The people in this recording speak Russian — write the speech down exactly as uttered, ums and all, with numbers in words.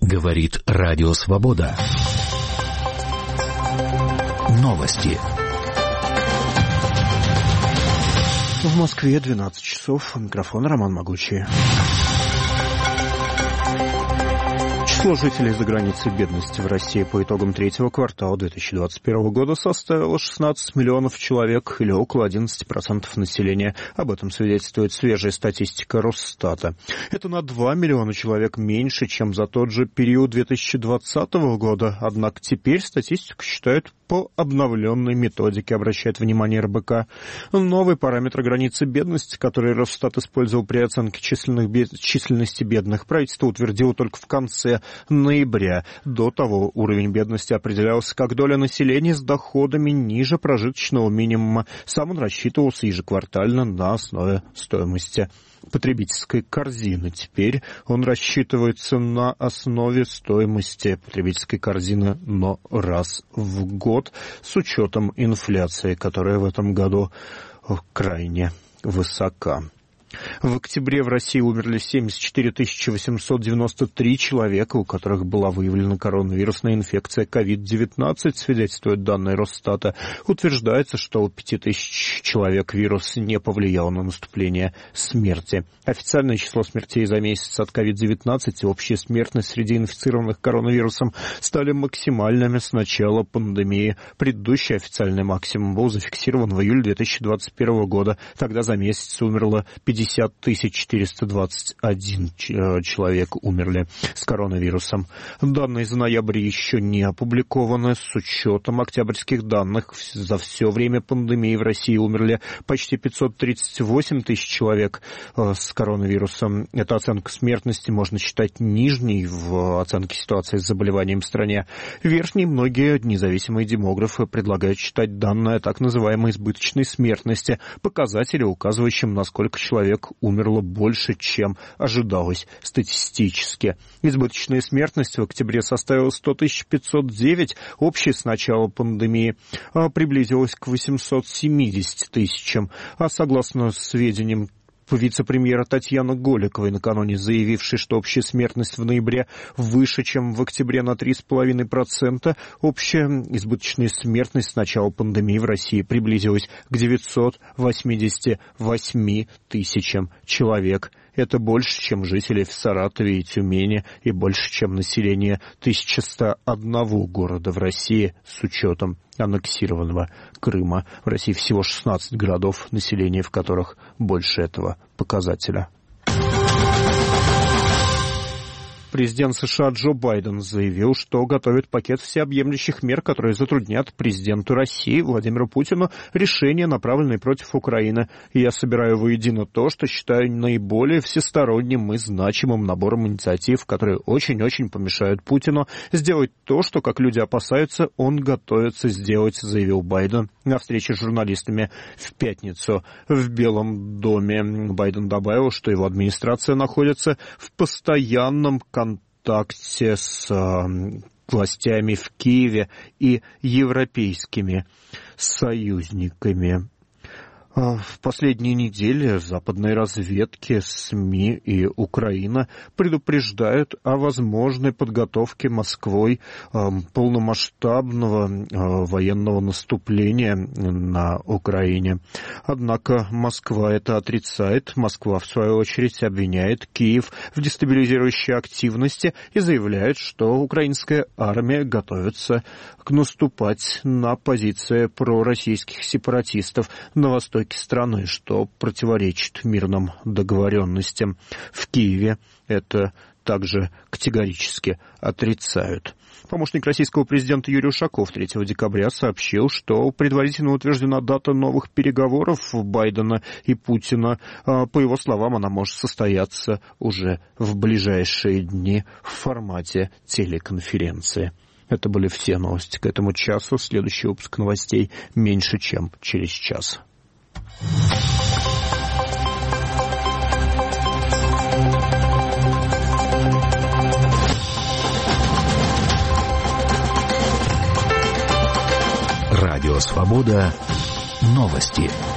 Говорит Радио Свобода. Новости. В Москве двенадцать часов. Микрофон Роман Могучий. Число жителей за границей бедности в России по итогам третьего квартала две тысячи двадцать первого года составило шестнадцать миллионов человек, или около одиннадцать процентов населения. Об этом свидетельствует свежая статистика Росстата. Это на два миллиона человек меньше, чем за тот же период две тысячи двадцатого года. Однако теперь статистику считают по обновленной методике, обращает внимание эр бэ ка. Новый параметр границы бедности, который Росстат использовал при оценке численных бед... численности бедных, правительство утвердило только в конце ноября. До того уровень бедности определялся как доля населения с доходами ниже прожиточного минимума. Сам он рассчитывался ежеквартально на основе стоимости потребительской корзины. Теперь он рассчитывается на основе стоимости потребительской корзины, но раз в год, с учетом инфляции, которая в этом году крайне высока. В октябре в России умерли семьдесят четыре тысячи восемьсот девяносто три человека, у которых была выявлена коронавирусная инфекция ковид девятнадцать, свидетельствуют данные Росстата. Утверждается, что у пяти тысяч человек вирус не повлиял на наступление смерти. Официальное число смертей за месяц от ковид девятнадцать и общая смертность среди инфицированных коронавирусом стали максимальными с начала пандемии. Предыдущий официальный максимум был зафиксирован в июле две тысячи двадцать первого года. Тогда за месяц умерло пятьдесят тысяч четыреста двадцать один человек умерли с коронавирусом. Данные за ноябрь еще не опубликованы. С учетом октябрьских данных за все время пандемии в России умерли почти пятьсот тридцать восемь тысяч человек с коронавирусом. Эта оценка смертности можно считать нижней в оценке ситуации с заболеванием в стране. Верхней многие независимые демографы предлагают считать данные так называемой избыточной смертности, показатели, указывающим, насколько человек умерло больше, чем ожидалось статистически. Избыточная смертность в октябре составила сто тысяч пятьсот девять, общая с начала пандемии приблизилась к восемьсот семьдесят тысячам. А согласно сведениям вице-премьера Татьяны Голиковой, накануне заявившей, что общая смертность в ноябре выше, чем в октябре на три целых пять десятых процента, общая избыточная смертность с начала пандемии в России приблизилась к девятьсот восемьдесят восемь тысячам человек. Это больше, чем жителей в Саратове и Тюмени, и больше, чем население тысяча сто одного города в России с учетом аннексированного Крыма. В России всего шестнадцать городов, население в которых больше этого показателя. Президент США Джо Байден заявил, что готовит пакет всеобъемлющих мер, которые затруднят президенту России Владимиру Путину решения, направленные против Украины. Я собираю воедино то, что считаю наиболее всесторонним и значимым набором инициатив, которые очень-очень помешают Путину сделать то, что, как люди опасаются, он готовится сделать, заявил Байден на встрече с журналистами в пятницу в Белом доме. Байден добавил, что его администрация находится в постоянном контакте контакте с э, властями в Киеве и европейскими союзниками. В последние недели западные разведки, СМИ и Украина предупреждают о возможной подготовке Москвой полномасштабного военного наступления на Украине. Однако Москва это отрицает. Москва, в свою очередь, обвиняет Киев в дестабилизирующей активности и заявляет, что украинская армия готовится к наступать на позиции пророссийских сепаратистов на востоке страны, что противоречит мирным договоренностям. В Киеве это также категорически отрицают. Помощник российского президента Юрий Ушаков третьего декабря сообщил, что предварительно утверждена дата новых переговоров Байдена и Путина. По его словам, она может состояться уже в ближайшие дни в формате телеконференции. Это были все новости к этому часу. Следующий выпуск новостей меньше, чем через час. Радио Свобода. Новости.